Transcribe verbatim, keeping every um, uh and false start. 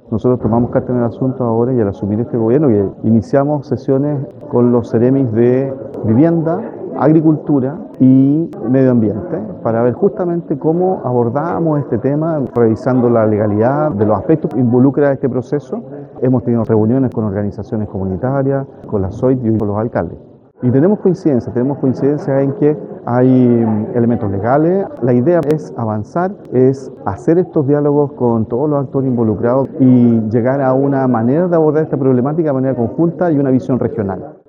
Nosotros tomamos carta en el asunto ahora y al asumir este gobierno que iniciamos sesiones con los seremis de Vivienda, Agricultura y Medio Ambiente para ver justamente cómo abordamos este tema, revisando la legalidad de los aspectos que involucra este proceso. Hemos tenido reuniones con organizaciones comunitarias, con la S O I T y con los alcaldes. Y tenemos coincidencia, tenemos coincidencia en que hay elementos legales. La idea es avanzar, es hacer estos diálogos con todos los actores involucrados y llegar a una manera de abordar esta problemática de manera conjunta y una visión regional.